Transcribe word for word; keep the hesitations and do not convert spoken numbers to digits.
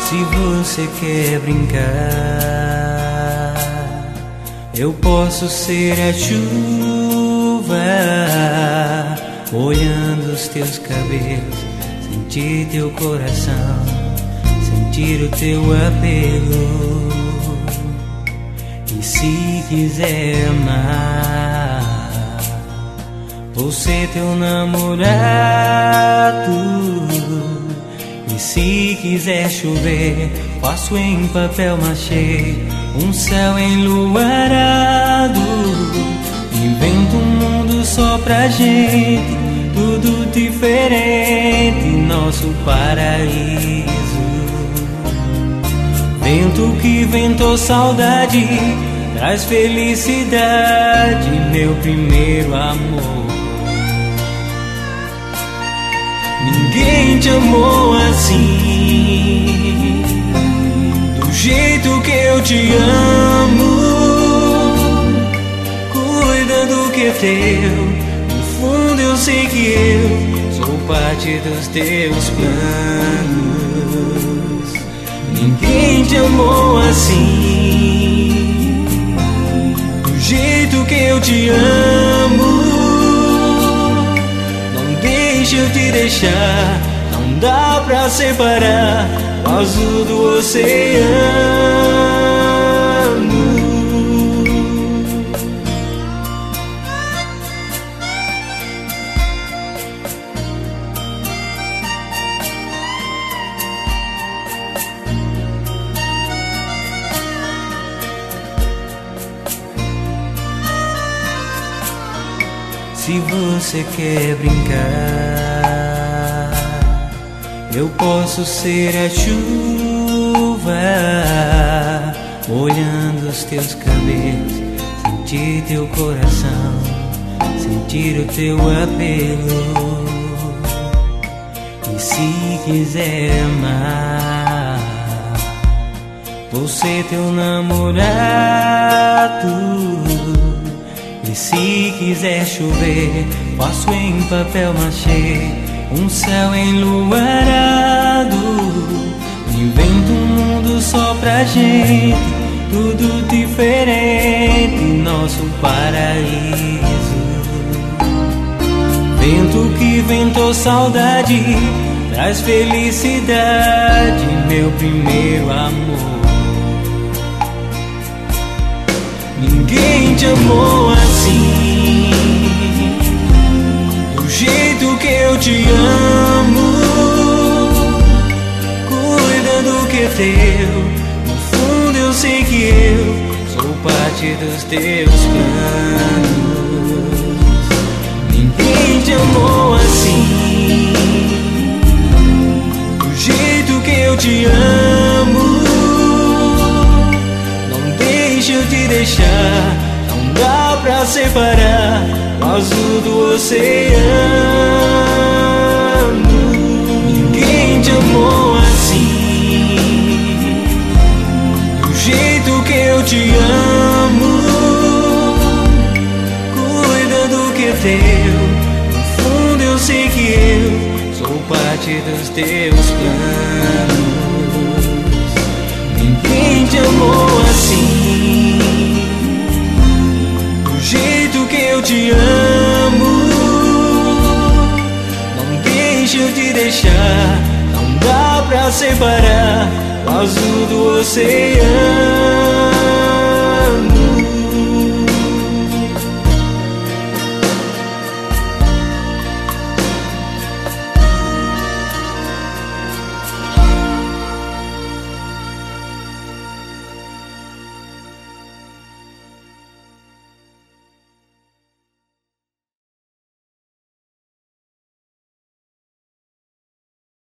Se você quer brincar, eu posso ser a chuva, molhando os teus cabelos, sentir teu coração, sentir o teu apelo. E se quiser amar, vou ser teu namorado. E se quiser chover, faço em papel machê um céu enluarado. Invento um mundo só pra gente, tudo diferente, nosso paraíso. Vento que ventou saudade, traz felicidade, meu primeiro amor. Ninguém te amou assim, do jeito que eu te amo. Cuida do que é teu, no fundo eu sei que eu sou parte dos teus planos. Ninguém te amou assim, do jeito que eu te amo. Deixa eu te deixar, não dá pra separar o azul do oceano. Se você quer brincar, eu posso ser a chuva, molhando os teus cabelos, sentir teu coração, sentir o teu apelo. E se quiser amar, vou ser teu namorado. E se quiser chover, faço em papel machê um céu enluarado. Invento um mundo só pra gente, tudo diferente, nosso paraíso. Vento que ventou saudade, traz felicidade, meu primeiro amor. Ninguém te amou assim, do jeito que eu te amo. Cuida do que é teu, no fundo eu sei que eu sou parte dos teus planos. Ninguém te amou assim, do jeito que eu te amo. Deixa eu te deixar, não dá pra separar o azul do oceano. Ninguém te amou assim, do jeito que eu te amo. Cuida do que é teu, no fundo eu sei que eu sou parte dos teus planos. Ninguém te amou assim, do jeito que eu te amo. Não deixa eu te deixar, não dá pra separar o azul do oceano.